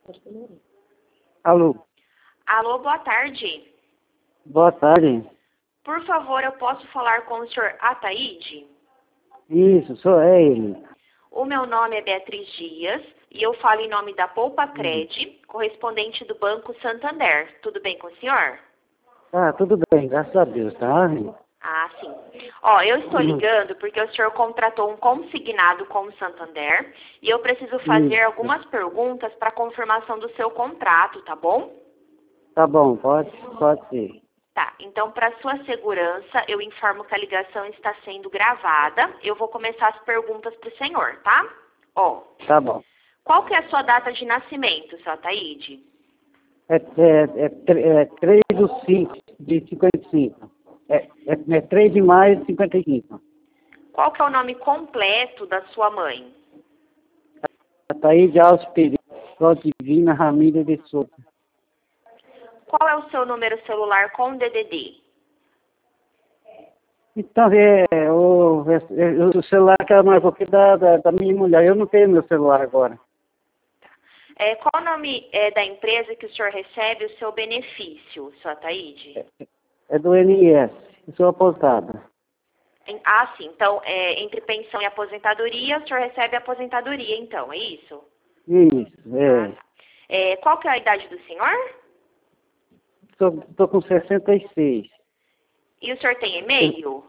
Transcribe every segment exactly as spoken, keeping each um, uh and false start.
Alô, Alô, boa tarde. boa tarde. Por favor, eu posso falar com o senhor Ataíde? Isso, sou é ele. O meu nome é Beatriz Dias e eu falo em nome da Poupa Cred, correspondente do Banco Santander. Tudo bem com o senhor? Ah, tudo bem, graças a Deus, tá? Ah, sim. Ó, eu estou ligando porque o senhor contratou um consignado com o Santander e eu preciso fazer Isso. algumas perguntas para confirmação do seu contrato, tá bom? Tá bom, pode, pode ser. Tá, então para sua segurança, eu informo que a ligação está sendo gravada. Eu vou começar as perguntas para o senhor, tá? Ó, Tá bom. qual que é a sua data de nascimento, seu Ataíde? É, é, é, tre- é três do cinco de cinquenta e cinco. É, é, é três de maio de cinquenta e cinco. Qual que é o nome completo da sua mãe? Ataíde Alves Pereira, Divina Ramírez de Souza. Qual é o seu número celular com D D D? Então, é, o, é, o celular que ela marcou aqui da, da, da minha mulher. Eu não tenho meu celular agora. É, qual o nome é, da empresa que o senhor recebe o seu benefício, seu Ataíde? É do I N S. Eu sou apostada. Em- Ah, sim. Então, é, entre pensão e aposentadoria, o senhor recebe a aposentadoria, então, é isso? Isso, Ah, é. tá. É, qual que é a idade do senhor? Tô, tô com sessenta e seis. E o senhor tem e-mail?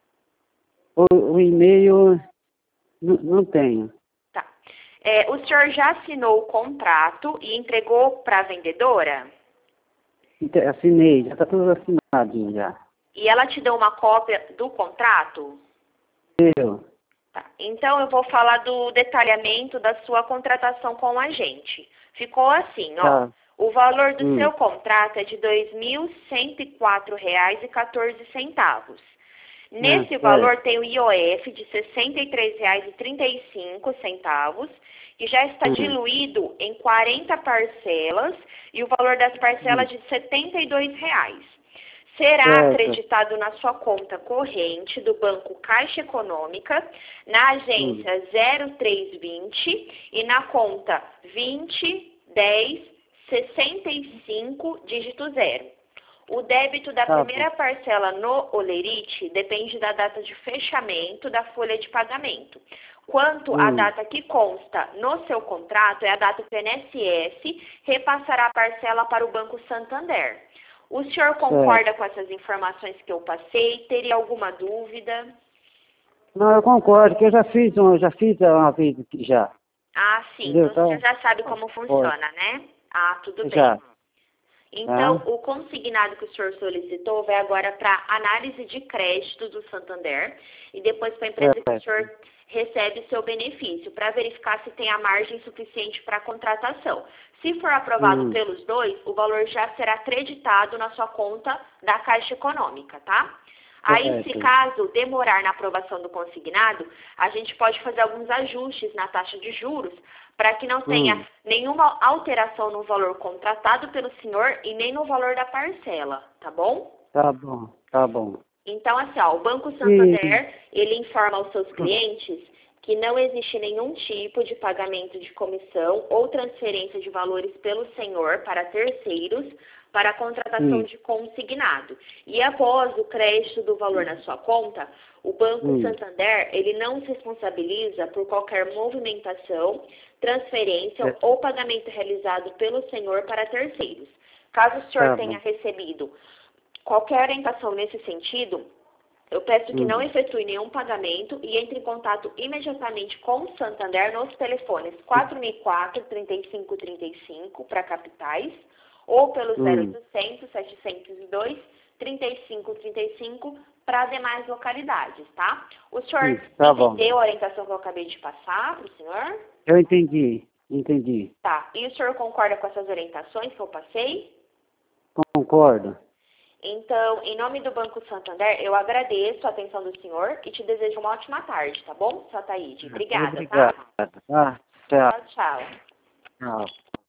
O, o e-mail não, não tenho. Tá. É, o senhor já assinou o contrato e entregou para a vendedora? Inte- Assinei, já tá tudo assinadinho já. E ela te deu uma cópia do contrato? Eu. Tá. Então, eu vou falar do detalhamento da sua contratação com a gente. Ficou assim, ó. Tá. O valor do Hum. seu contrato é de dois mil cento e quatro reais e quatorze centavos. Nesse Ah, valor certo. tem o I O F de sessenta e três reais e trinta e cinco centavos, que já está Hum. diluído em quarenta parcelas, e o valor das parcelas Hum. de setenta e dois reais. Será Certo. acreditado na sua conta corrente do Banco Caixa Econômica, na agência zero três vinte e na conta vinte, dez, sessenta e cinco, dígito zero. O débito da Tá primeira parcela no Olerite depende da data de fechamento da folha de pagamento. Quanto à Hum. data que consta no seu contrato, é a data que o I N S S repassará a parcela para o Banco Santander. O senhor concorda com essas informações que eu passei? Teria alguma dúvida? Não, eu concordo, que eu já fiz uma, já fiz uma vez aqui já. Ah, sim. Entendeu? Então o senhor Então, já sabe como funciona, né? Ah, tudo bem. já. Então, Tá? o consignado que o senhor solicitou vai agora para análise de crédito do Santander e depois para a empresa que o senhor recebe o seu benefício, para verificar se tem a margem suficiente para a contratação. Se for aprovado Hum. pelos dois, o valor já será creditado na sua conta da Caixa Econômica, tá? Aí, se Certo. caso demorar na aprovação do consignado, a gente pode fazer alguns ajustes na taxa de juros para que não tenha Hum. nenhuma alteração no valor contratado pelo senhor e nem no valor da parcela, tá bom? Tá bom, tá bom. Então, assim, ó, o Banco E, Santander, ele informa aos seus clientes que não existe nenhum tipo de pagamento de comissão ou transferência de valores pelo senhor para terceiros para a contratação Hum. de consignado. E após o crédito do valor na sua conta, o Banco Hum. Santander, ele não se responsabiliza por qualquer movimentação, transferência É. ou pagamento realizado pelo senhor para terceiros. Caso o senhor Tá tenha bom. recebido qualquer orientação nesse sentido, eu peço que não Hum. efetue nenhum pagamento e entre em contato imediatamente com o Santander nos telefones quatro mil e quatro, trinta e cinco trinta e cinco para capitais ou pelo zero Hum. oitocentos, setecentos e dois, trinta e cinco trinta e cinco para demais localidades, tá? O senhor Hum. Tá bom. entendeu a orientação que eu acabei de passar para o senhor? Eu entendi, entendi. Tá. E o senhor concorda com essas orientações que eu passei? Concordo. Então, em nome do Banco Santander, eu agradeço a atenção do senhor e te desejo uma ótima tarde, tá bom, seu Ataíde? Obrigada, Obrigado. tá? Tá? Tchau. Tchau, tchau. Tchau.